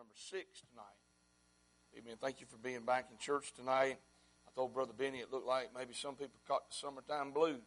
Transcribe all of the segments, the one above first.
number 6 tonight. Amen. Thank you for being back in church tonight. I told Brother Benny it looked like maybe some people caught the summertime blues.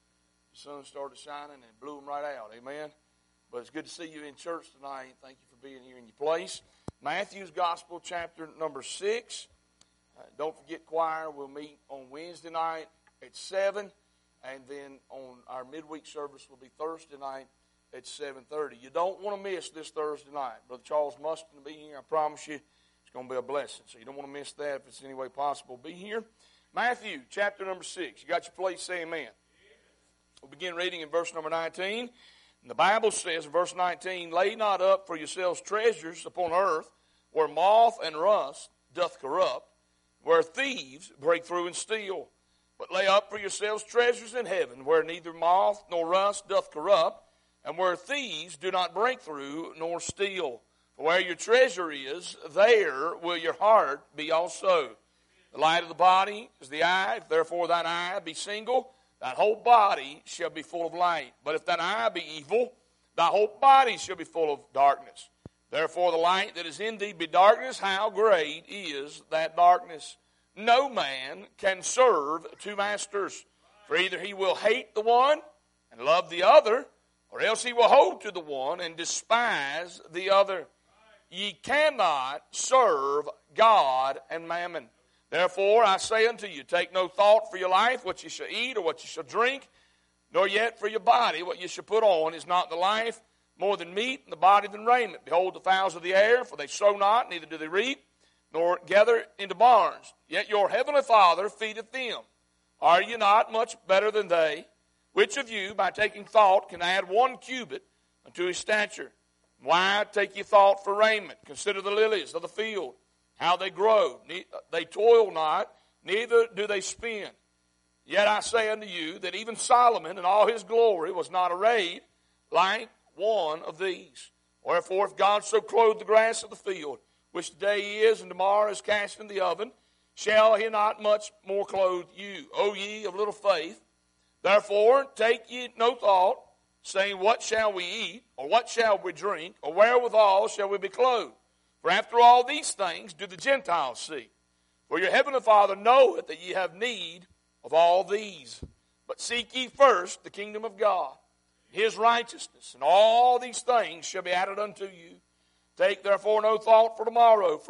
The sun started shining and it blew them right out. Amen. But it's good to see you in church tonight. Thank you for being here in your place. Matthew's Gospel, chapter number 6. Don't forget choir. We'll meet on Wednesday night at 7. And then on our midweek service will be Thursday night at 7:30. You don't want to miss this Thursday night. Brother Charles Mustin will be here. I promise you it's going to be a blessing. So you don't want to miss that if it's any way possible. Be here. Matthew, chapter number 6. You got your place? Say amen. We'll begin reading in verse number 19. And the Bible says in verse 19, "Lay not up for yourselves treasures upon earth, where moth and rust doth corrupt, where thieves break through and steal. But lay up for yourselves treasures in heaven, where neither moth nor rust doth corrupt, and where thieves do not break through nor steal. For where your treasure is, there will your heart be also. The light of the body is the eye. If therefore thine eye be single, thy whole body shall be full of light. But if thine eye be evil, thy whole body shall be full of darkness. Therefore the light that is in thee be darkness. How great is that darkness? No man can serve two masters. For either he will hate the one and love the other, or else he will hold to the one and despise the other. Ye cannot serve God and mammon. Therefore I say unto you, take no thought for your life, what ye shall eat or what ye shall drink, nor yet for your body, what ye shall put on. Is not the life more than meat, and the body than raiment? Behold the fowls of the air, for they sow not, neither do they reap, nor gather into barns. Yet your heavenly Father feedeth them. Are ye not much better than they? Which of you, by taking thought, can add 1 cubit unto his stature? Why take ye thought for raiment? Consider the lilies of the field, how they grow. They toil not, neither do they spin. Yet I say unto you, that even Solomon in all his glory was not arrayed like one of these. Wherefore, if God so clothe the grass of the field, which today is and tomorrow is cast in the oven, shall he not much more clothe you, O ye of little faith? Therefore take ye no thought, saying, what shall we eat, or what shall we drink, or wherewithal shall we be clothed? For after all these things do the Gentiles seek. For your heavenly Father knoweth that ye have need of all these. But seek ye first the kingdom of God, his righteousness, and all these things shall be added unto you. Take therefore no thought for tomorrow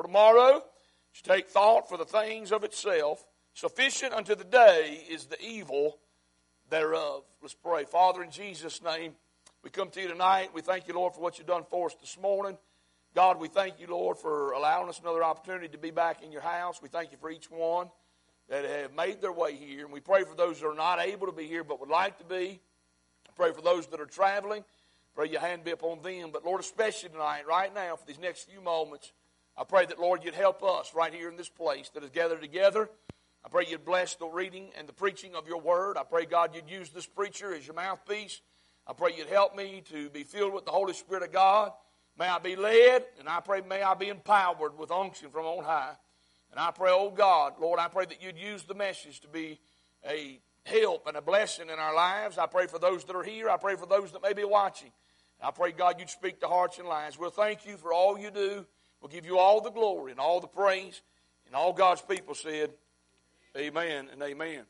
shall take thought for the things of itself. Sufficient unto the day is the evil thereof." Let's pray. Father, in Jesus' name, we come to you tonight. We thank you, Lord, for what you've done for us this morning. God, we thank you, Lord, for allowing us another opportunity to be back in your house. We thank you for each one that have made their way here. And we pray for those that are not able to be here but would like to be. I pray for those that are traveling. Pray your hand be upon them. But, Lord, especially tonight, right now, for these next few moments, I pray that, Lord, you'd help us right here in this place that is gathered together. I pray you'd bless the reading and the preaching of your word. I pray, God, you'd use this preacher as your mouthpiece. I pray you'd help me to be filled with the Holy Spirit of God. May I be led, and I pray may I be empowered with unction from on high. And I pray, oh God, Lord, I pray that you'd use the message to be a help and a blessing in our lives. I pray for those that are here. I pray for those that may be watching. And I pray, God, you'd speak to hearts and lives. We'll thank you for all you do. We'll give you all the glory and all the praise. And all God's people said, amen and amen.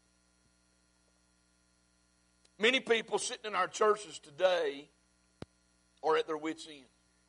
Many people sitting in our churches today are at their wits' end.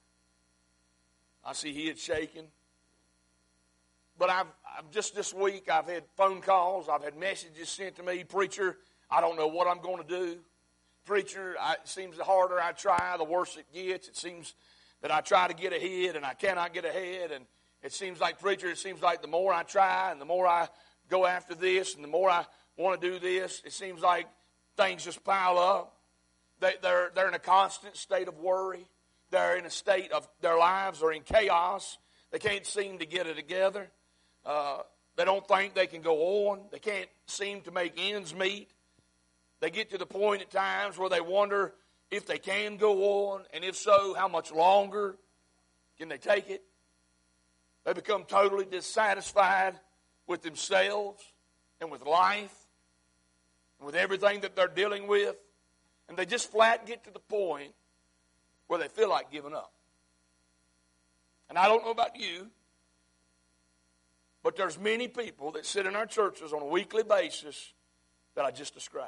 I see heads shaking. But I've just this week, I've had phone calls. I've had messages sent to me. Preacher, I don't know what I'm going to do. Preacher, it seems the harder I try, the worse it gets. It seems that I try to get ahead and I cannot get ahead. And it seems like, preacher, it seems like the more I try and the more I go after this and the more I want to do this, it seems like things just pile up. They're in a constant state of worry. They're in a state of, their lives are in chaos. They can't seem to get it together. They don't think they can go on. They can't seem to make ends meet. They get to the point at times where they wonder if they can go on, and if so, how much longer can they take it? They become totally dissatisfied with themselves and with life and with everything that they're dealing with. And they just flat get to the point where they feel like giving up. And I don't know about you, but there's many people that sit in our churches on a weekly basis that I just described.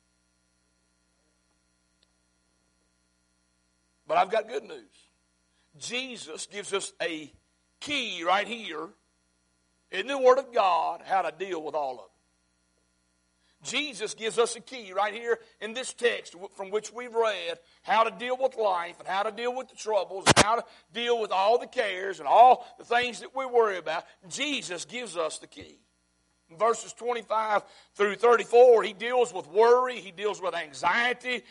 But I've got good news. Jesus gives us a key right here in the Word of God how to deal with all of it. Jesus gives us a key right here in this text from which we've read how to deal with life and how to deal with the troubles and how to deal with all the cares and all the things that we worry about. Jesus gives us the key. In verses 25 through 34, he deals with worry. He deals with anxiety.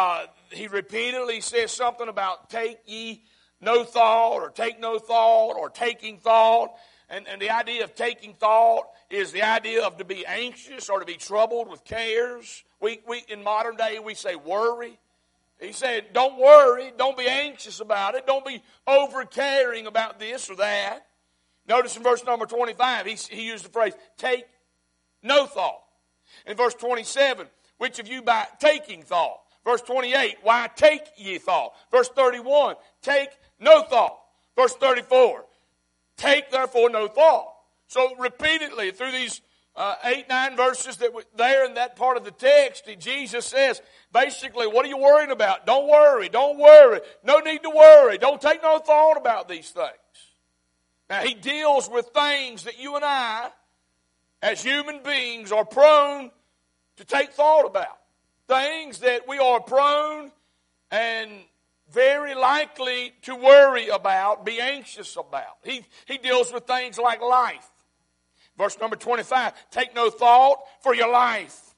He repeatedly says something about take ye no thought or take no thought or taking thought. And the idea of taking thought is the idea of to be anxious or to be troubled with cares. We in modern day, we say worry. He said, don't worry. Don't be anxious about it. Don't be over caring about this or that. Notice in verse number 25, he used the phrase, take no thought. In verse 27, which of you by taking thought? Verse 28, why take ye thought? Verse 31, take no thought. Verse 34, take therefore no thought. So repeatedly through these 8-9 verses that were there in that part of the text, Jesus says, basically, what are you worrying about? Don't worry. Don't worry. No need to worry. Don't take no thought about these things. Now, he deals with things that you and I, as human beings, are prone to take thought about. Things that we are prone and very likely to worry about, be anxious about. He deals with things like life. Verse number 25, take no thought for your life.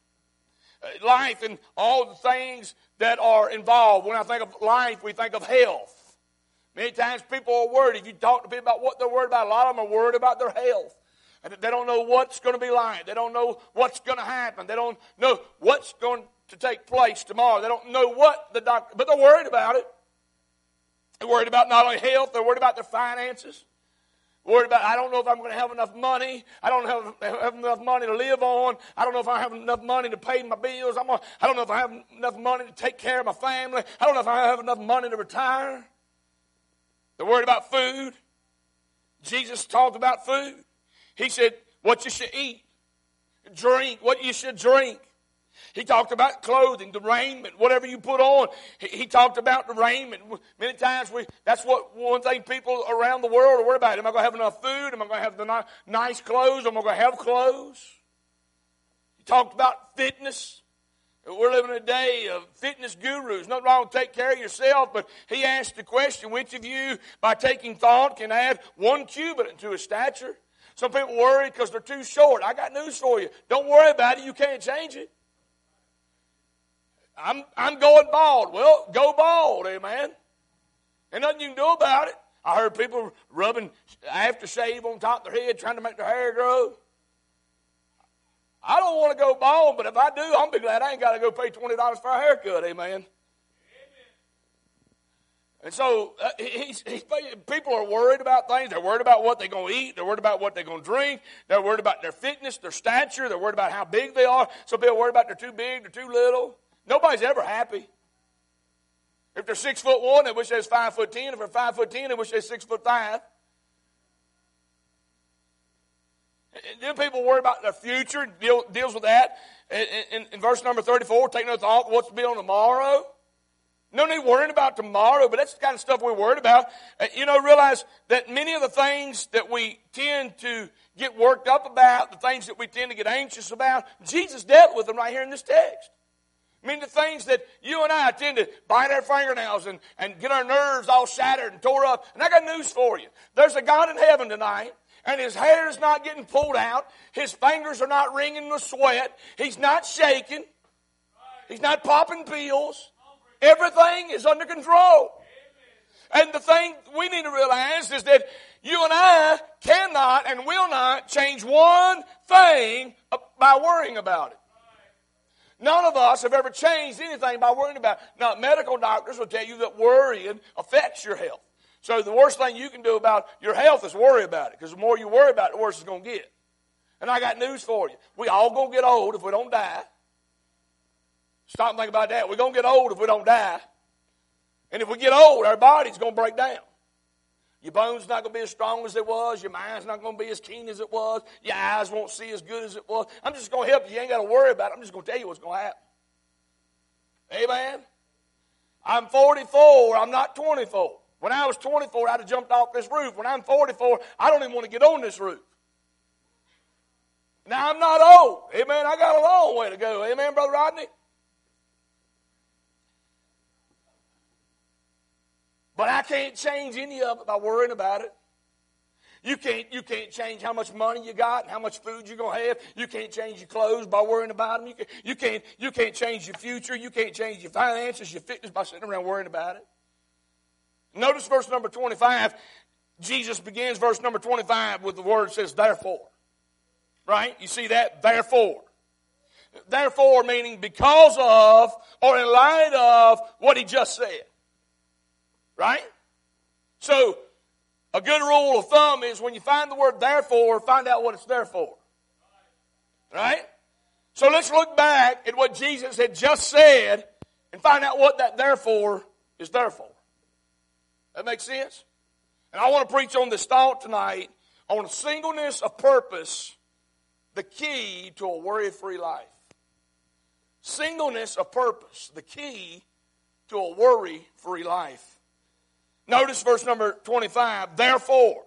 Life and all the things that are involved. When I think of life, we think of health. Many times people are worried. If you talk to people about what they're worried about, a lot of them are worried about their health. And they don't know what's going to be like. They don't know what's going to happen. They don't know what's going to take place tomorrow. They don't know what the doctor, but they're worried about it. They're worried about not only health, they're worried about their finances. Worried about, I don't know if I'm going to have enough money. I don't have enough money to live on. I don't know if I have enough money to pay my bills. I don't know if I have enough money to take care of my family. I don't know if I have enough money to retire. They're worried about food. Jesus talked about food. He said what you should eat, drink, what you should drink. He talked about clothing, the raiment, whatever you put on. He talked about the raiment. Many times that's what one thing people around the world are worried about. Am I going to have enough food? Am I going to have the nice clothes? Am I going to have clothes? He talked about fitness. We're living in a day of fitness gurus. Nothing wrong with take care of yourself, but he asked the question, which of you, by taking thought, can add 1 cubit into his stature? Some people worry because they're too short. I got news for you. Don't worry about it. You can't change it. I'm going bald. Well, go bald, amen. Ain't nothing you can do about it. I heard people rubbing aftershave on top of their head, trying to make their hair grow. I don't want to go bald, but if I do, I'm be glad I ain't got to go pay $20 for a haircut, amen. And so people are worried about things. They're worried about what they're going to eat. They're worried about what they're going to drink. They're worried about their fitness, their stature. They're worried about how big they are. Some people are worried about they're too big, they're too little. Nobody's ever happy. If they're 6'1", they wish they was 5'10". If they're 5'10", they wish they was 6'5". And then people worry about their future, deals with that. In verse number 34, take no thought what's to be on tomorrow. No need worrying about tomorrow, but that's the kind of stuff we're worried about. Realize that many of the things that we tend to get worked up about, the things that we tend to get anxious about, Jesus dealt with them right here in this text. I mean, the things that you and I tend to bite our fingernails and get our nerves all shattered and tore up. And I got news for you. There's a God in heaven tonight, and his hair is not getting pulled out. His fingers are not wringing with sweat. He's not shaking. He's not popping pills. Everything is under control. And the thing we need to realize is that you and I cannot and will not change one thing by worrying about it. None of us have ever changed anything by worrying about it. Now, medical doctors will tell you that worrying affects your health. So the worst thing you can do about your health is worry about it. Because the more you worry about it, the worse it's going to get. And I got news for you. We all going to get old if we don't die. Stop and think about that. We're going to get old if we don't die. And if we get old, our body's going to break down. Your bones not going to be as strong as it was. Your mind's not going to be as keen as it was. Your eyes won't see as good as it was. I'm just going to help you. You ain't got to worry about it. I'm just going to tell you what's going to happen. Amen? I'm 44. I'm not 24. When I was 24, I'd have jumped off this roof. When I'm 44, I don't even want to get on this roof. Now, I'm not old. Amen? I got a long way to go. Amen, Brother Rodney? But I can't change any of it by worrying about it. You can't change how much money you got and how much food you're going to have. You can't change your clothes by worrying about them. You can't change your future. You can't change your finances, your fitness by sitting around worrying about it. Notice verse number 25. Jesus begins verse number 25 with the word that says, therefore. Right? You see that? Therefore. Therefore meaning because of or in light of what he just said. Right? So, a good rule of thumb is when you find the word therefore, find out what it's there for. Right? So let's look back at what Jesus had just said and find out what that therefore is there for. That makes sense? And I want to preach on this thought tonight on singleness of purpose, the key to a worry-free life. Singleness of purpose, the key to a worry-free life. Notice verse number 25, therefore.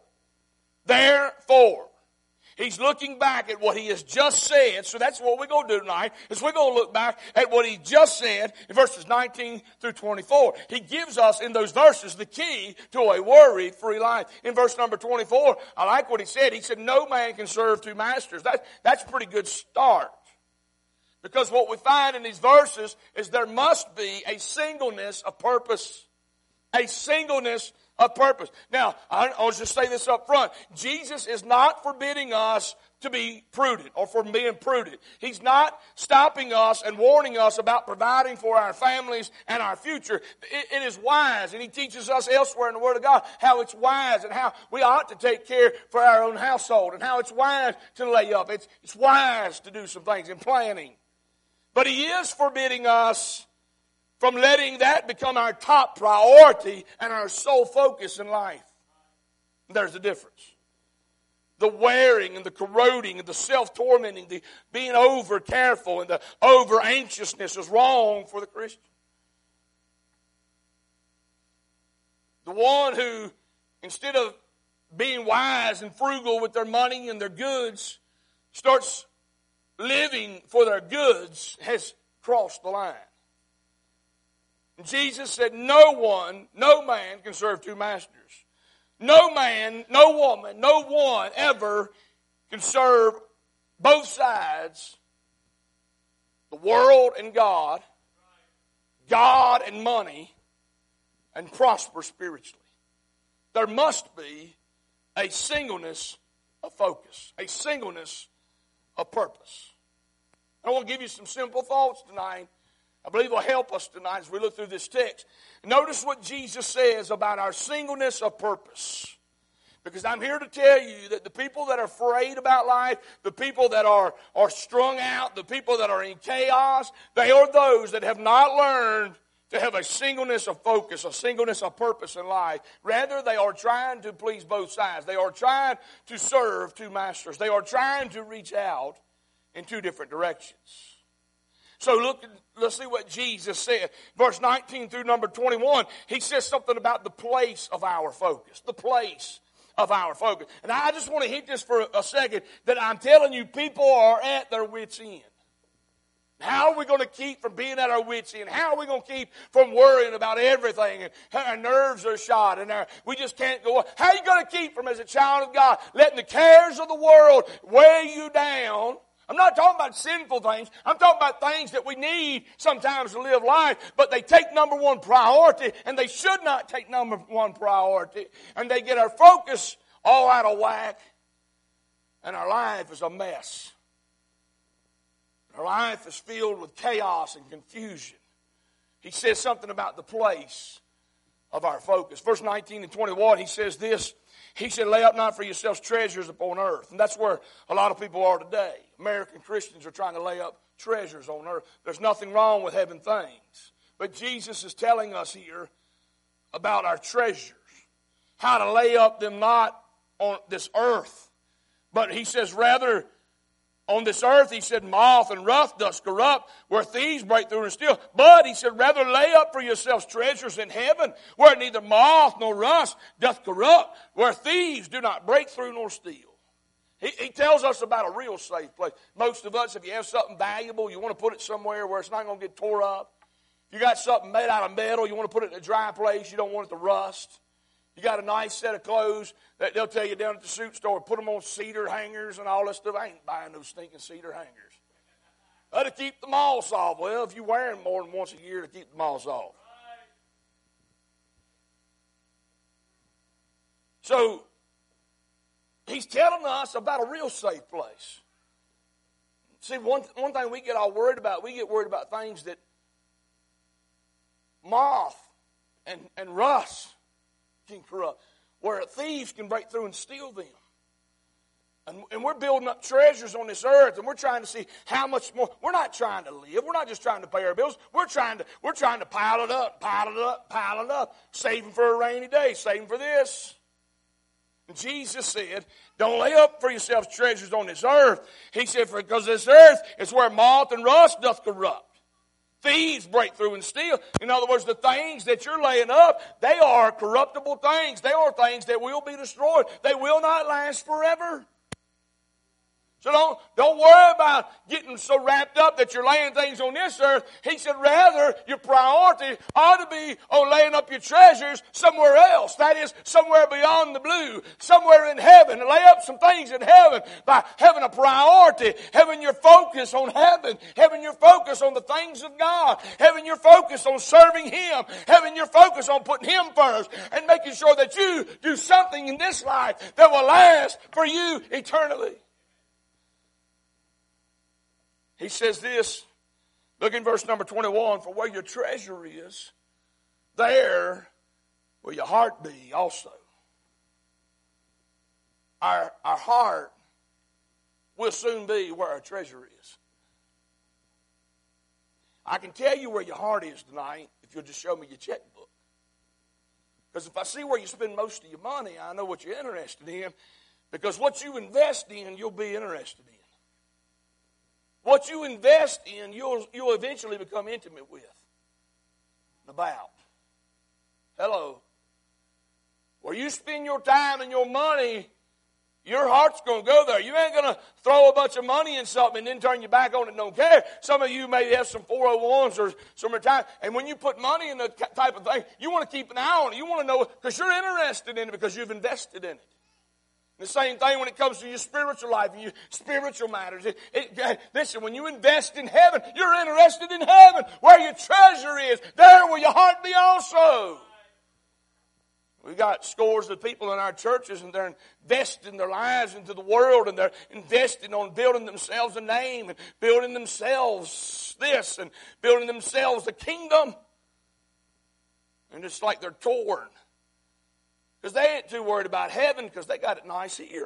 He's looking back at what he has just said, so that's what we're going to do tonight, is we're going to look back at what he just said in verses 19 through 24. He gives us in those verses the key to a worry-free life. In verse number 24, I like what he said. He said, no man can serve two masters. That's a pretty good start. Because what we find in these verses is there must be a singleness of purpose. A singleness of purpose. Now, I'll just say this up front. Jesus is not forbidding us to be prudent or from being prudent. He's not stopping us and warning us about providing for our families and our future. It is wise, and he teaches us elsewhere in the Word of God how it's wise and how we ought to take care for our own household and how it's wise to lay up. It's wise to do some things in planning. But he is forbidding us from letting that become our top priority and our sole focus in life. There's a difference. The wearing and the corroding and the self-tormenting, the being over-careful and the over-anxiousness is wrong for the Christian. The one who, instead of being wise and frugal with their money and their goods, starts living for their goods has crossed the line. Jesus said, no man can serve two masters. No man, no woman, no one ever can serve both sides, the world and God and money, and prosper spiritually. There must be a singleness of focus, a singleness of purpose. I want to give you some simple thoughts tonight. I believe will help us tonight as we look through this text. Notice what Jesus says about our singleness of purpose. Because I'm here to tell you that the people that are afraid about life, the people that are strung out, the people that are in chaos, they are those that have not learned to have a singleness of focus, a singleness of purpose in life. Rather, they are trying to please both sides. They are trying to serve two masters. They are trying to reach out in two different directions. So let's see what Jesus said. Verse 19 through number 21, he says something about the place of our focus. The place of our focus. And I just want to hit this for a second, that I'm telling you, people are at their wits' end. How are we going to keep from being at our wits' end? How are we going to keep from worrying about everything? And our nerves are shot and we just can't go on. How are you going to keep from, as a child of God, letting the cares of the world weigh you down? I'm not talking about sinful things. I'm talking about things that we need sometimes to live life, but they take number one priority, and they should not take number one priority. And they get our focus all out of whack, and our life is a mess. Our life is filled with chaos and confusion. He says something about the place of our focus. Verse 19 and 21, he says this. He said, lay up not for yourselves treasures upon earth. And that's where a lot of people are today. American Christians are trying to lay up treasures on earth. There's nothing wrong with having things. But Jesus is telling us here about our treasures. how to lay up them not on this earth. But he says, rather, on this earth, he said, moth and rust doth corrupt, where thieves break through and steal. But, he said, rather lay up for yourselves treasures in heaven, where neither moth nor rust doth corrupt, where thieves do not break through nor steal. He tells us about a real safe place. Most of us, if you have something valuable, you want to put it somewhere where it's not going to get tore up. If you got something made out of metal, you want to put it in a dry place, you don't want it to rust. You got a nice set of clothes that they'll tell you down at the suit store, put them on cedar hangers and all that stuff. I ain't buying those stinking cedar hangers. To keep the moths off. Well, if you wear them more than once a year, to keep the moths off. So, he's telling us about a real safe place. See, one thing we get all worried about, we get worried about things that moth and rust can corrupt, where thieves can break through and steal them. And we're building up treasures on this earth, and we're trying to see how much more. We're not trying to live. We're not just trying to pay our bills. We're trying to pile it up, saving for a rainy day, saving for this. And Jesus said, don't lay up for yourselves treasures on this earth. He said, because this earth is where moth and rust doth corrupt. Thieves break through and steal. In other words, the things that you're laying up, they are corruptible things. They are things that will be destroyed. They will not last forever. So don't worry about getting so wrapped up that you're laying things on this earth. He said, rather, your priority ought to be on laying up your treasures somewhere else. That is, somewhere beyond the blue, somewhere in heaven. And lay up some things in heaven by having a priority, having your focus on heaven, having your focus on the things of God, having your focus on serving Him, having your focus on putting Him first, and making sure that you do something in this life that will last for you eternally. He says this, look in verse number 21, for where your treasure is, there will your heart be also. Our heart will soon be where our treasure is. I can tell you where your heart is tonight if you'll just show me your checkbook. Because if I see where you spend most of your money, I know what you're interested in. Because what you invest in, you'll be interested in. What you invest in, you'll eventually become intimate with and about. Hello. Where you spend your time and your money, your heart's going to go there. You ain't going to throw a bunch of money in something and then turn your back on it and don't care. Some of you may have some 401s or some retirement. And when you put money in that type of thing, you want to keep an eye on it. You want to know because you're interested in it because you've invested in it. The same thing when it comes to your spiritual life and your spiritual matters. Listen, when you invest in heaven, you're interested in heaven. Where your treasure is, there will your heart be also. We've got scores of people in our churches and they're investing their lives into the world and they're investing on building themselves a name and building themselves this and building themselves a kingdom. And it's like they're torn. Because they ain't too worried about heaven because they got it nice here.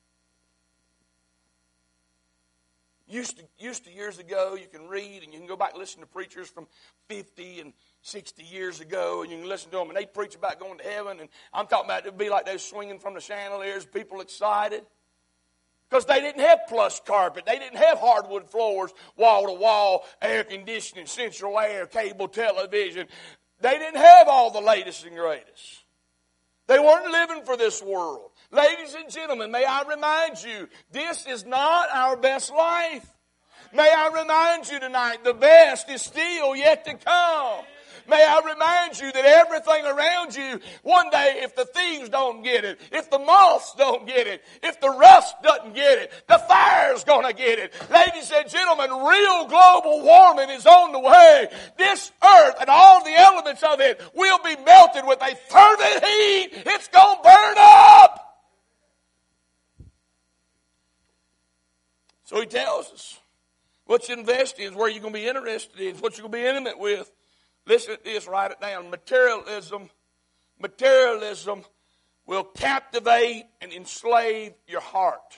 Used to years ago, you can read and you can go back and listen to preachers from 50 and 60 years ago, and you can listen to them, and they preach about going to heaven, and I'm talking about it would be like they're swinging from the chandeliers, people excited. Because they didn't have plush carpet. They didn't have hardwood floors, wall-to-wall, air conditioning, central air, cable television. They didn't have all the latest and greatest. They weren't living for this world. Ladies and gentlemen, may I remind you, this is not our best life. May I remind you tonight, the best is still yet to come. May I remind you that everything around you, one day, if the thieves don't get it, if the moths don't get it, if the rust doesn't get it, the fire's going to get it. Ladies and gentlemen, real global warming is on the way. This earth and all the elements of it will be melted with a fervent heat. It's going to burn up. So he tells us what you invest in is where you're going to be interested in, what you're going to be intimate with. Listen to this, write it down. Materialism will captivate and enslave your heart.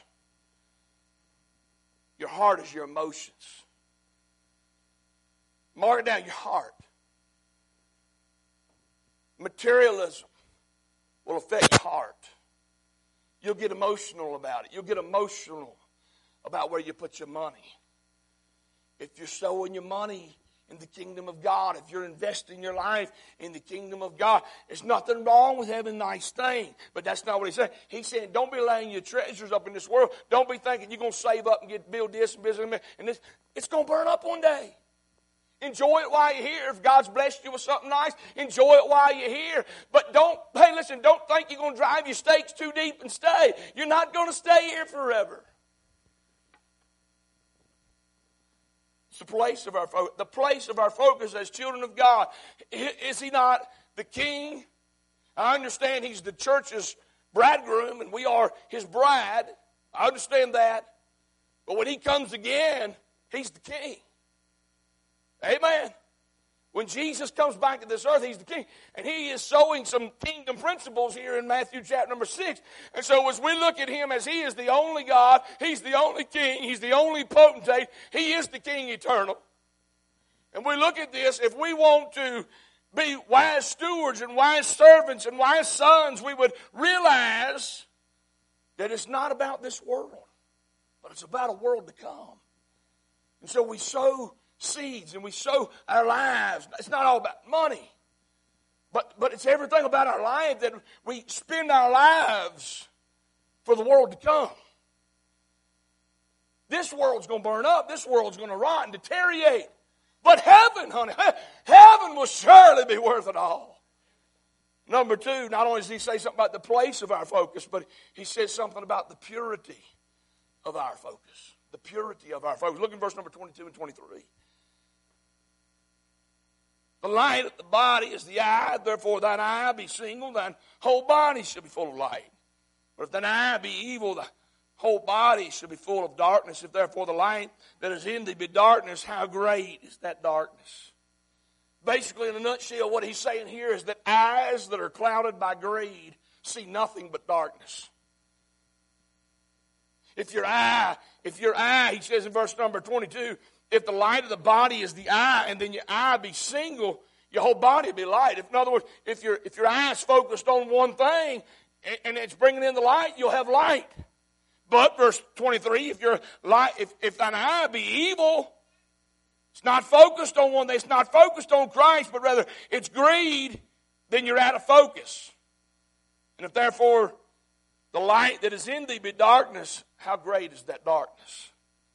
Your heart is your emotions. Mark it down, your heart. Materialism will affect your heart. You'll get emotional about it. You'll get emotional about where you put your money. If you're sowing your money in the kingdom of God, if you're investing your life in the kingdom of God, there's nothing wrong with having nice things. But that's not what he's saying. He's saying, don't be laying your treasures up in this world. Don't be thinking you're going to save up and build this and business and this. It's going to burn up one day. Enjoy it while you're here. If God's blessed you with something nice, enjoy it while you're here. But don't think you're going to drive your stakes too deep and stay. You're not going to stay here forever. It's the place of our focus. The place of our focus as children of God. Is He not the King? I understand He's the church's bridegroom and we are His bride. I understand that. But when He comes again, He's the King. Amen. When Jesus comes back to this earth, He's the King. And He is sowing some kingdom principles here in Matthew chapter number 6. And so as we look at Him as He is the only God, He's the only King, He's the only potentate, He is the King eternal. And we look at this, if we want to be wise stewards and wise servants and wise sons, we would realize that it's not about this world, but it's about a world to come. And so we sow seeds and we sow our lives. It's not all about money, but it's everything about our life that we spend our lives for the world to come. This world's going to burn up. This world's going to rot and deteriorate. But heaven, honey, heaven will surely be worth it all. Number two, not only does he say something about the place of our focus, but he says something about the purity of our focus. The purity of our focus. Look in verse number 22 and 23. The light of the body is the eye, therefore thine eye be single, thine whole body shall be full of light. But if thine eye be evil, the whole body shall be full of darkness. If therefore the light that is in thee be darkness, how great is that darkness? Basically, in a nutshell, what he's saying here is that eyes that are clouded by greed see nothing but darkness. If your eye, he says in verse number 22, if the light of the body is the eye, and then your eye be single, your whole body will be light. In other words, if your eye is focused on one thing, and it's bringing in the light, you'll have light. But verse 23, if thine eye be evil, it's not focused on one thing, it's not focused on Christ, but rather it's greed, then you're out of focus. And if therefore the light that is in thee be darkness, how great is that darkness?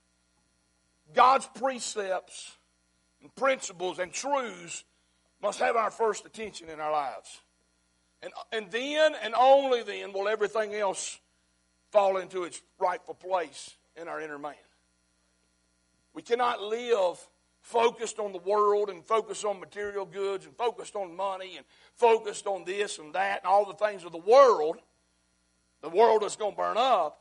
God's precepts and principles and truths must have our first attention in our lives. And then and only then will everything else fall into its rightful place in our inner man. We cannot live focused on the world and focused on material goods and focused on money and focused on this and that and all the things of the world that's going to burn up,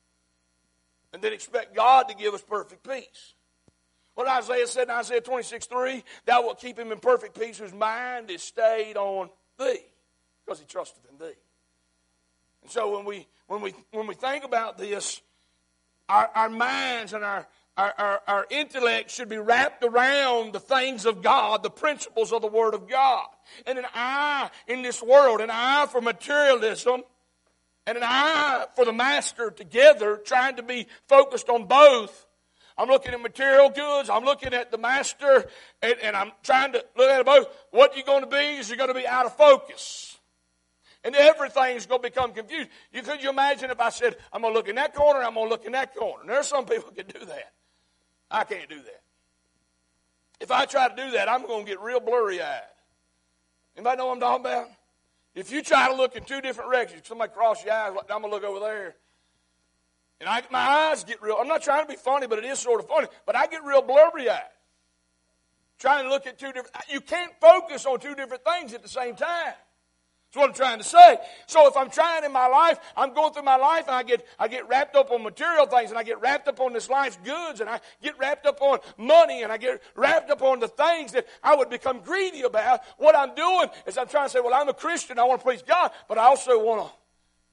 and then expect God to give us perfect peace. What Isaiah said in Isaiah 26:3, thou wilt keep him in perfect peace whose mind is stayed on thee, because he trusted in thee. And so when we think about this, our minds and our intellect should be wrapped around the things of God, the principles of the Word of God. And an eye in this world, an eye for materialism, and an eye for the master together, trying to be focused on both. I'm looking at material goods, I'm looking at the master, and I'm trying to look at both. What you're going to be is you're going to be out of focus. And everything's going to become confused. Could you imagine if I said, I'm going to look in that corner, I'm going to look in that corner? And there are some people who can do that. I can't do that. If I try to do that, I'm going to get real blurry-eyed. Anybody know what I'm talking about? If you try to look in two different directions, somebody cross your eyes, like, I'm going to look over there. And my eyes get real, I'm not trying to be funny, but it is sort of funny, but I get real blurry-eyed. Trying to look at two different, you can't focus on two different things at the same time. That's what I'm trying to say. So if I'm trying in my life, I'm going through my life and I get wrapped up on material things, and I get wrapped up on this life's goods, and I get wrapped up on money, and I get wrapped up on the things that I would become greedy about. What I'm doing is I'm trying to say, well, I'm a Christian, I want to please God, but I also want to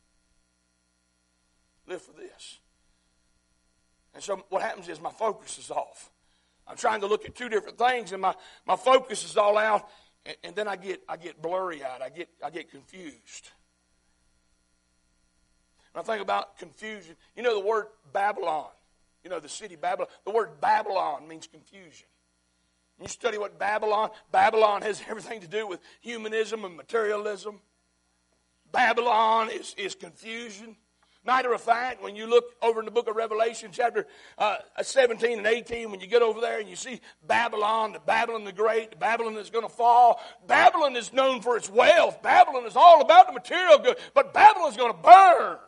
live for this. And so what happens is my focus is off. I'm trying to look at two different things, and my focus is all out. And then I get blurry-eyed. I get confused. When I think about confusion, you know the word Babylon. You know the city Babylon. The word Babylon means confusion. You study what Babylon has everything to do with humanism and materialism. Babylon is confusion. Matter of fact, when you look over in the book of Revelation, chapter 17 and 18, when you get over there and you see Babylon, the Babylon the Great, the Babylon that's going to fall, Babylon is known for its wealth. Babylon is all about the material good, but Babylon is going to burn.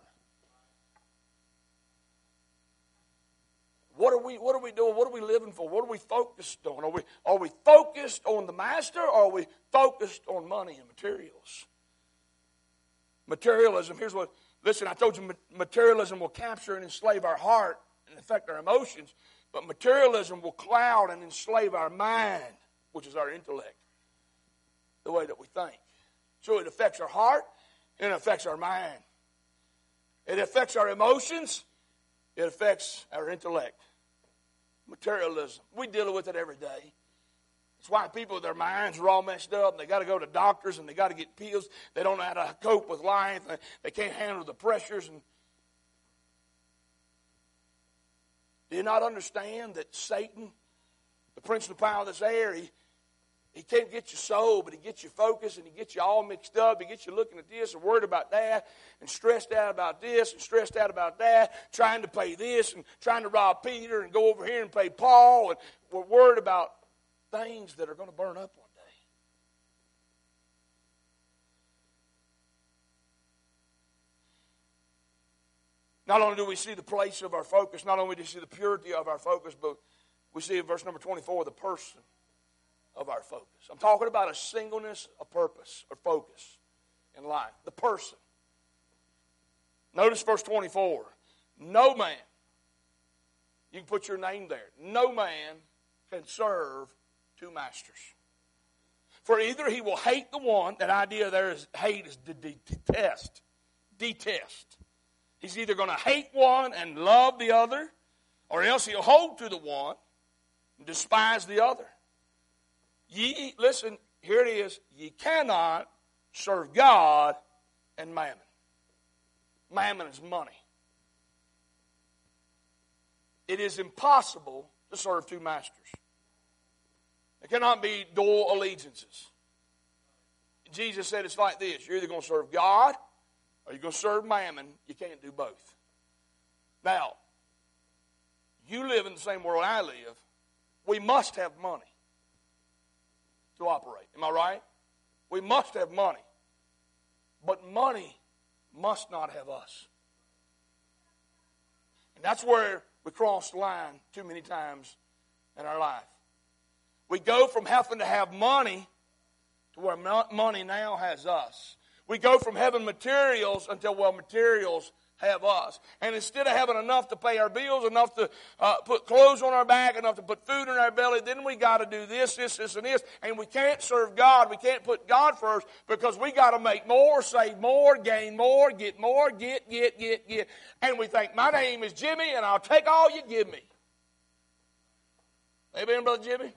What are we doing? What are we living for? What are we focused on? Are we focused on the master, or are we focused on money and materials? Materialism, listen, I told you materialism will capture and enslave our heart and affect our emotions, but materialism will cloud and enslave our mind, which is our intellect, the way that we think. So it affects our heart and it affects our mind. It affects our emotions. It affects our intellect. Materialism. We deal with it every day. That's why people, their minds are all messed up, and they got to go to doctors, and they got to get pills. They don't know how to cope with life. They can't handle the pressures. And do you not understand that Satan, the prince of the power of this air, he can't get your soul, but he gets you focused, and he gets you all mixed up. He gets you looking at this and worried about that, and stressed out about this and stressed out about that, trying to pay this and trying to rob Peter and go over here and pay Paul, and we're worried about things that are going to burn up one day. Not only do we see the place of our focus, not only do we see the purity of our focus, but we see in verse number 24 the person of our focus. I'm talking about a singleness of purpose or focus in life. The person. Notice verse 24. No man, you can put your name there, no man can serve two masters. For either he will hate the one, that idea there is hate is detest. Detest. He's either going to hate one and love the other, or else he'll hold to the one and despise the other. Listen, here it is. Ye cannot serve God and mammon. Mammon is money. It is impossible to serve two masters. There cannot be dual allegiances. Jesus said it's like this. You're either going to serve God or you're going to serve mammon. You can't do both. Now, you live in the same world I live. We must have money to operate. Am I right? We must have money. But money must not have us. And that's where we cross the line too many times in our life. We go from having to have money to where money now has us. We go from having materials until, materials have us. And instead of having enough to pay our bills, enough to put clothes on our back, enough to put food in our belly, then we got to do this, and this. And we can't serve God. We can't put God first because we got to make more, save more, gain more, get. And we think, my name is Jimmy, and I'll take all you give me. Amen, Brother Jimmy?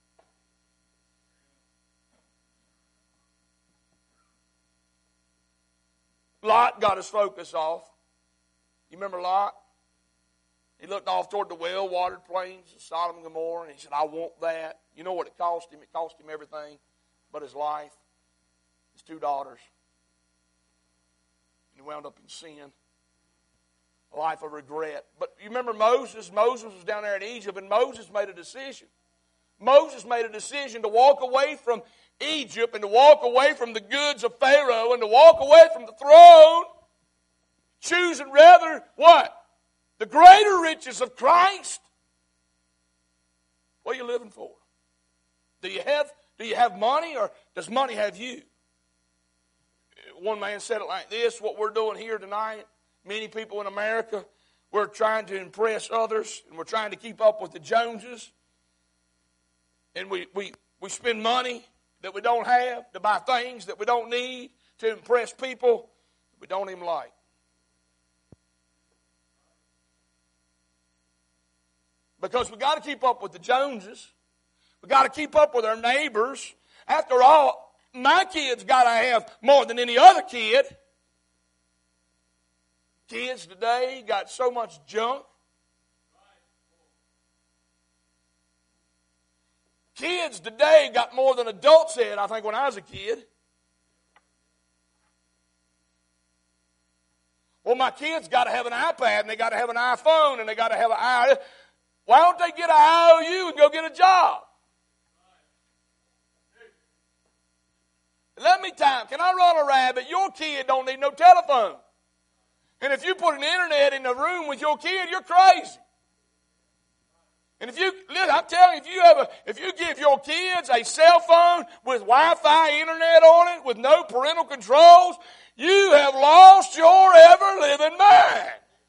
Lot got his focus off. You remember Lot? He looked off toward the well-watered plains of Sodom and Gomorrah, and he said, I want that. You know what it cost him? It cost him everything but his life, his two daughters. And he wound up in sin. A life of regret. But you remember Moses? Moses was down there in Egypt, and Moses made a decision. Moses made a decision to walk away from Egypt and to walk away from the goods of Pharaoh and to walk away from the throne, choosing rather what? The greater riches of Christ. What are you living for? Do you have money, or does money have you? One man said it like this: what we're doing here tonight, many people in America, we're trying to impress others, and we're trying to keep up with the Joneses. And we spend money that we don't have to buy things that we don't need to impress people that we don't even like. Because we got to keep up with the Joneses. We got to keep up with our neighbors. After all, my kid's got to have more than any other kid. Kids today got so much junk. Kids today got more than adults had, I think, when I was a kid. Well, my kids got to have an iPad, and they got to have an iPhone, and they got to have an I. Why don't they get an IOU and go get a job? Let me time. Can I run a rabbit? Your kid don't need no telephone. And if you put an internet in the room with your kid, you're crazy. And I'm telling you, if you give your kids a cell phone with Wi-Fi internet on it, with no parental controls, you have lost your ever-living mind.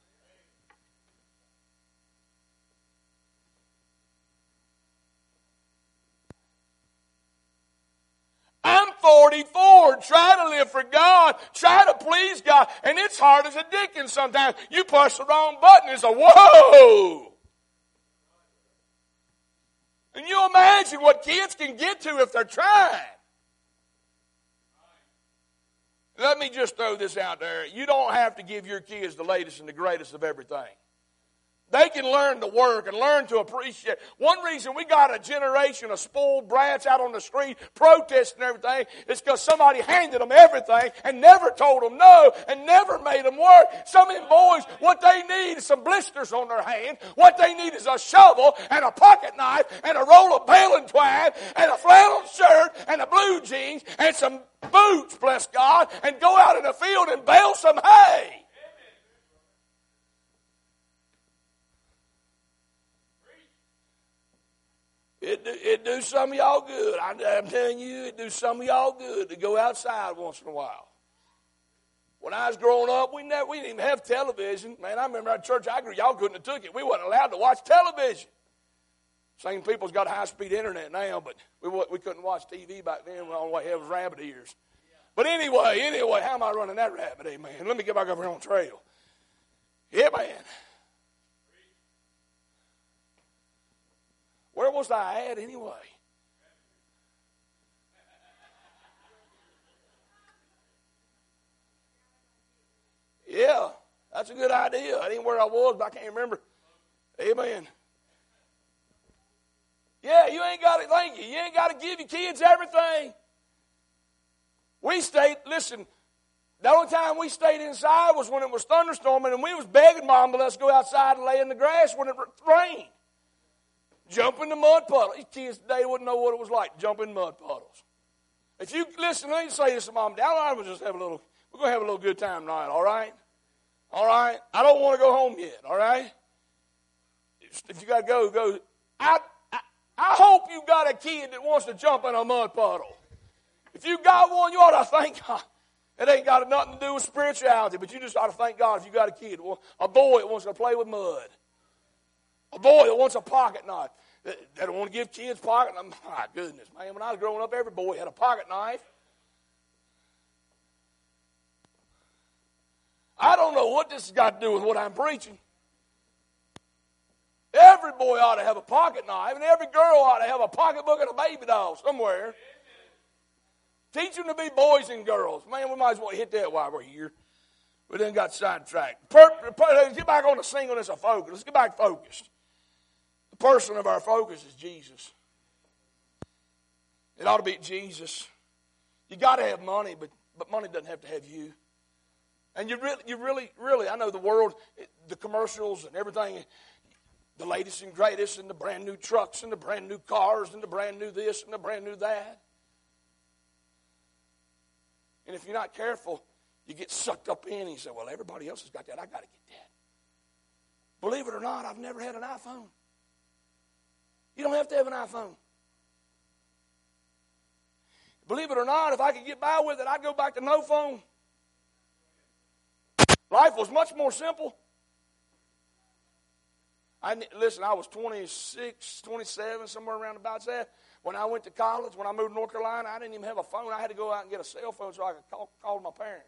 I'm 44, trying to live for God, trying to please God, and it's hard as a dickens sometimes. You push the wrong button, it's a whoa! And you imagine what kids can get to if they're trying. Let me just throw this out there. You don't have to give your kids the latest and the greatest of everything. They can learn to work and learn to appreciate. One reason we got a generation of spoiled brats out on the street protesting everything is because somebody handed them everything and never told them no and never made them work. Some of them boys, what they need is some blisters on their hand. What they need is a shovel and a pocket knife and a roll of baling twine and a flannel shirt and a blue jeans and some boots, bless God, and go out in the field and bale some hay. It do some of y'all good. I'm telling you, it do some of y'all good to go outside once in a while. When I was growing up, we didn't even have television. Man, I remember at church I grew, y'all couldn't have took it. We wasn't allowed to watch television. Same people's got high-speed internet now, but we couldn't watch TV back then. All we had was rabbit ears. But anyway, how am I running that rabbit? Amen. Let me get back over here on the trail. Yeah, man. Where was I at anyway? Yeah, that's a good idea. I didn't know where I was, but I can't remember. Amen. Yeah, you ain't got to, thank you. You ain't got to give your kids everything. Listen, the only time we stayed inside was when it was thunderstorming, and we was begging Mom to let's go outside and lay in the grass when it rained. Jump in the mud puddle. These kids today wouldn't know what it was like to jump in mud puddles. If you listen, let me say this to Mom. Down I was just we're going to have a little good time tonight, all right? All right? I don't want to go home yet, all right? If you got to go. I hope you got a kid that wants to jump in a mud puddle. If you got one, you ought to thank God. It ain't got nothing to do with spirituality, but you just ought to thank God if you got a kid, a boy that wants to play with mud. A boy that wants a pocket knife. They don't want to give kids pocket knives. My goodness, man. When I was growing up, every boy had a pocket knife. I don't know what this has got to do with what I'm preaching. Every boy ought to have a pocket knife, and every girl ought to have a pocketbook and a baby doll somewhere. Teach them to be boys and girls. Man, we might as well hit that while we're here. We then got sidetracked. Let's get back on the singleness of focus. Let's get back focused. The person of our focus is Jesus. It ought to be Jesus. You got to have money, but money doesn't have to have you. And you really, I know the world, the commercials and everything, the latest and greatest, and the brand new trucks and the brand new cars and the brand new this and the brand new that. And if you're not careful, you get sucked up in and you say, well, everybody else has got that. I got to get that. Believe it or not, I've never had an iPhone. You don't have to have an iPhone. Believe it or not, if I could get by with it, I'd go back to no phone. Life was much more simple. I was 26, 27, somewhere around about that. When I went to college, when I moved to North Carolina, I didn't even have a phone. I had to go out and get a cell phone so I could call my parents.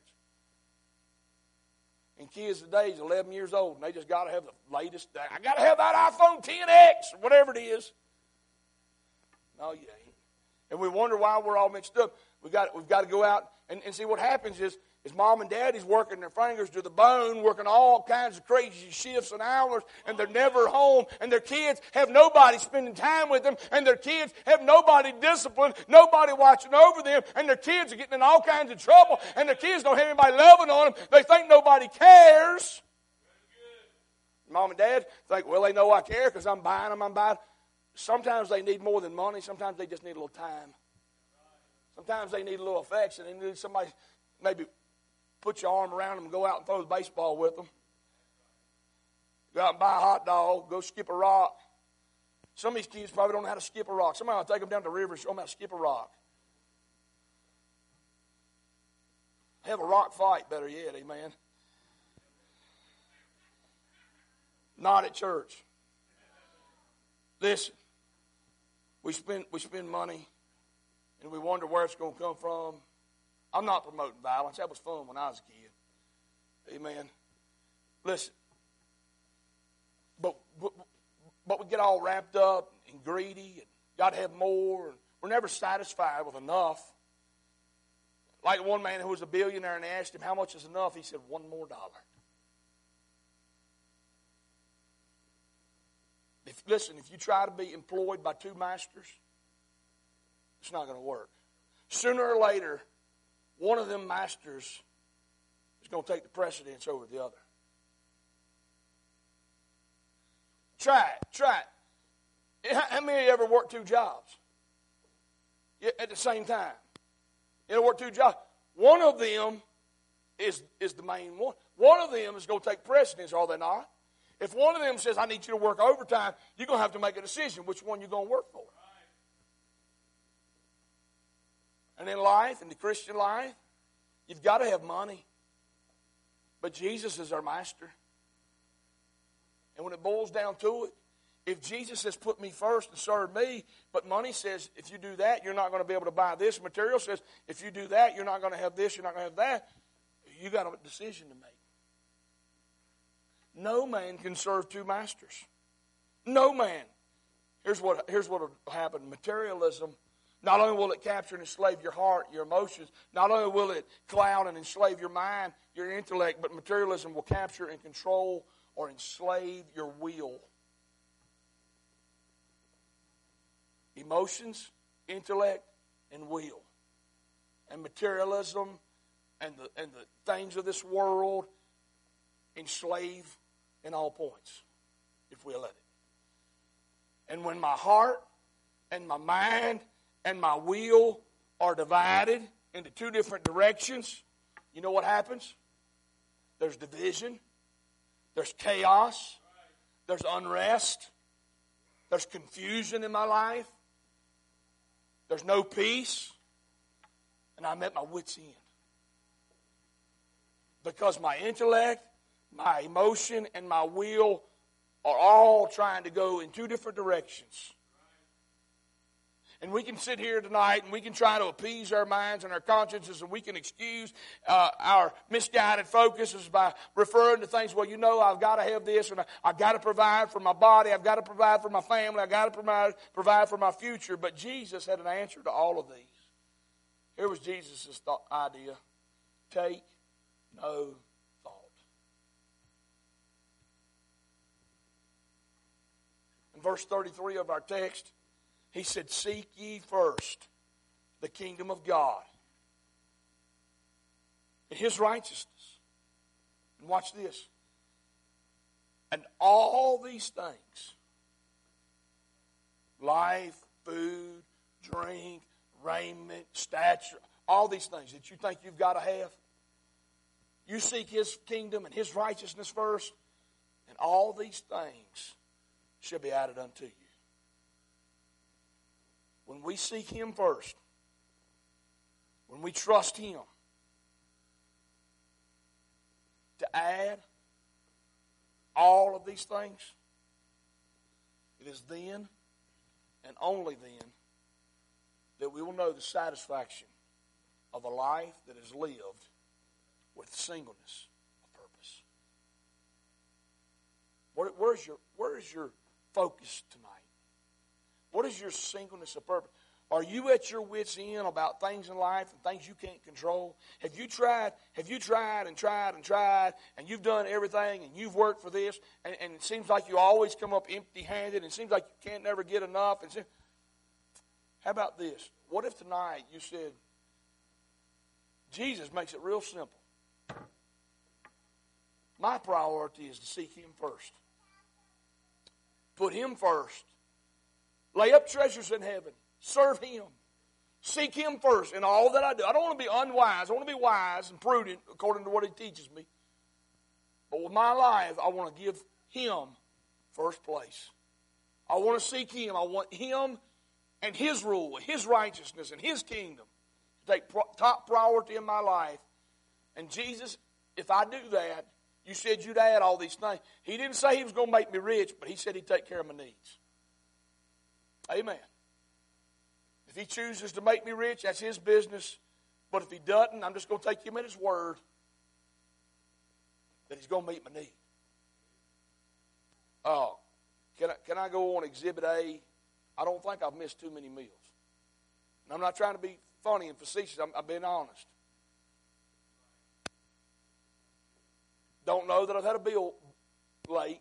And kids today is 11 years old, and they just got to have the latest. I got to have that iPhone 10X or whatever it is. No, you ain't. And we wonder why we're all mixed up. We've got to go out and see what happens is His mom and daddy's working their fingers to the bone, working all kinds of crazy shifts and hours, and they're never home, and their kids have nobody spending time with them, and their kids have nobody disciplined, nobody watching over them, and their kids are getting in all kinds of trouble, and their kids don't have anybody loving on them. They think nobody cares. Mom and dad think, well, they know I care because I'm buying them. Sometimes they need more than money. Sometimes they just need a little time. Sometimes they need a little affection. They need somebody maybe put your arm around them and go out and throw the baseball with them. Go out and buy a hot dog. Go skip a rock. Some of these kids probably don't know how to skip a rock. Somebody will take them down to the river and show them how to skip a rock. Have a rock fight, better yet, amen. Not at church. Listen, we spend money and we wonder where it's going to come from. I'm not promoting violence. That was fun when I was a kid. Amen. Listen, but we get all wrapped up and greedy and got to have more. And we're never satisfied with enough. Like one man who was a billionaire, and they asked him how much is enough. He said, $1 more. If you try to be employed by two masters, it's not going to work. Sooner or later, one of them masters is going to take the precedence over the other. Try it. How many of you ever worked two jobs at the same time? You ever work two jobs? One of them is the main one. One of them is going to take precedence, are they not? If one of them says, I need you to work overtime, you're going to have to make a decision which one you're going to work for. And in life, in the Christian life, you've got to have money. But Jesus is our master. And when it boils down to it, if Jesus says, put me first and serve me, but money says, if you do that, you're not going to be able to buy this. Material says, if you do that, you're not going to have this, you're not going to have that. You got a decision to make. No man can serve two masters. No man. Here's what will happen. Materialism, not only will it capture and enslave your heart, your emotions, not only will it cloud and enslave your mind, your intellect, but materialism will capture and control or enslave your will. Emotions, intellect, and will. And materialism and the things of this world enslave in all points, if we'll let it. And when my heart and my mind and my will are divided into two different directions, you know what happens? There's division, there's chaos, there's unrest, there's confusion in my life, there's no peace, and I'm at my wit's end. Because my intellect, my emotion, and my will are all trying to go in two different directions. And we can sit here tonight and we can try to appease our minds and our consciences, and we can excuse our misguided focuses by referring to things, well, you know, I've got to have this, and I've got to provide for my body, I've got to provide for my family, I've got to provide for my future. But Jesus had an answer to all of these. Here was Jesus' idea. Take no thought. In verse 33 of our text, he said, seek ye first the kingdom of God and his righteousness. And watch this. And all these things, life, food, drink, raiment, stature, all these things that you think you've got to have, you seek his kingdom and his righteousness first, and all these things shall be added unto you. When we seek him first, when we trust him to add all of these things, it is then and only then that we will know the satisfaction of a life that is lived with singleness of purpose. Where is your focus tonight? What is your singleness of purpose? Are you at your wits' end about things in life and things you can't control? Have you tried and tried, and you've done everything, and you've worked for this, and it seems like you always come up empty-handed, and it seems like you can't never get enough? How about this? What if tonight you said, Jesus makes it real simple. My priority is to seek Him first. Put Him first. Lay up treasures in heaven. Serve Him. Seek Him first in all that I do. I don't want to be unwise. I want to be wise and prudent according to what He teaches me. But with my life, I want to give Him first place. I want to seek Him. I want Him and His rule, His righteousness, and His kingdom to take top priority in my life. And Jesus, if I do that, you said you'd add all these things. He didn't say He was going to make me rich, but He said He'd take care of my needs. Amen. If He chooses to make me rich, that's His business. But if He doesn't, I'm just going to take Him at His word that He's going to meet my need. Oh, can I go on Exhibit A? I don't think I've missed too many meals. And I'm not trying to be funny and facetious. I'm being honest. Don't know that I've had a bill late.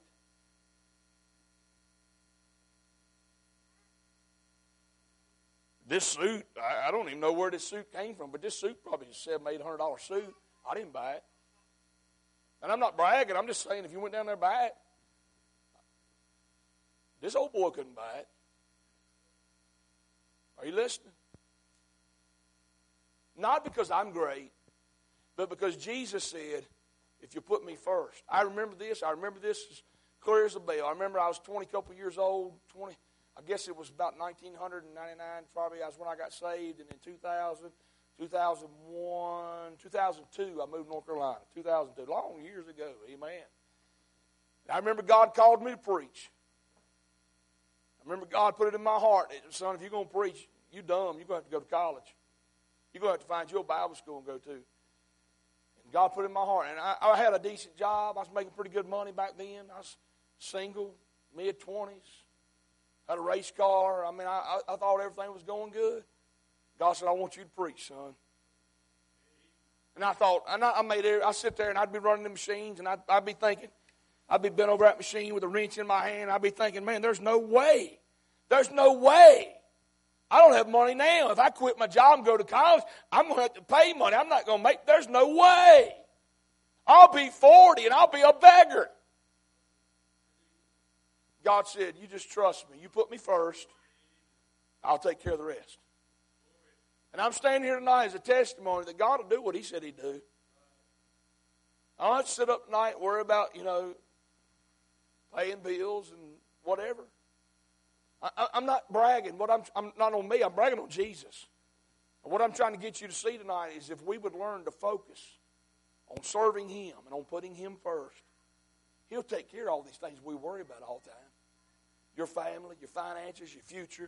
This suit, I don't even know where this suit came from, but this suit probably is a $700, $800 suit. I didn't buy it. And I'm not bragging. I'm just saying if you went down there and buy it, this old boy couldn't buy it. Are you listening? Not because I'm great, but because Jesus said, if you put me first. I remember this as clear as a bell. I remember I was 20 couple years old, I guess it was about 1999 probably. That's when I got saved. And in 2000, 2001, 2002, I moved to North Carolina. 2002, long years ago. Amen. And I remember God called me to preach. I remember God put it in my heart. Son, if you're going to preach, you're dumb. You're going to have to go to college. You're going to have to find you a Bible school and go to. And God put it in my heart. And I had a decent job. I was making pretty good money back then. I was single, mid-20s. Had a race car. I mean, I thought everything was going good. God said, I want you to preach, son. And I thought, I sit there and I'd be running the machines and I'd be thinking, I'd be bent over that machine with a wrench in my hand. I'd be thinking, man, there's no way. There's no way. I don't have money now. If I quit my job and go to college, I'm going to have to pay money. I'm not going to make, there's no way. I'll be 40 and I'll be a beggar. God said, you just trust me. You put me first. I'll take care of the rest. And I'm standing here tonight as a testimony that God will do what He said He'd do. I don't have to sit up tonight and worry about, paying bills and whatever. I'm not bragging. I'm not on me. I'm bragging on Jesus. And what I'm trying to get you to see tonight is if we would learn to focus on serving Him and on putting Him first, He'll take care of all these things we worry about all the time. Your family, your finances, your future.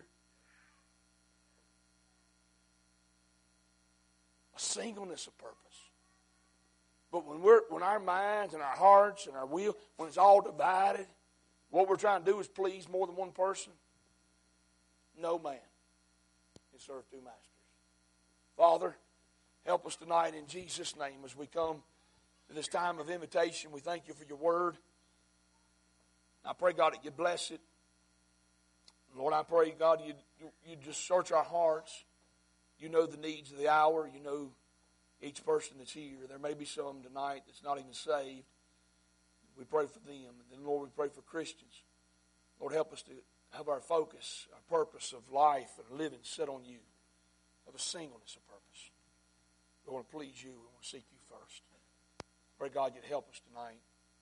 A singleness of purpose. But when our minds and our hearts and our will, when it's all divided, what we're trying to do is please more than one person. No man can serve two masters. Father, help us tonight in Jesus' name as we come to this time of invitation. We thank You for Your word. I pray, God, that You bless it. Lord, I pray, God, you just search our hearts. You know the needs of the hour. You know each person that's here. There may be some tonight that's not even saved. We pray for them. And then, Lord, we pray for Christians. Lord, help us to have our focus, our purpose of life and living set on You, of a singleness of purpose. We want to please You. We want to seek You first. Pray, God, You'd help us tonight.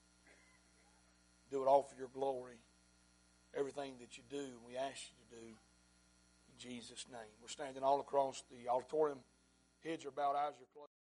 Do it all for Your glory. Everything that You do, we ask You to do. In Jesus' name. We're standing all across the auditorium. Heads are bowed, eyes are closed.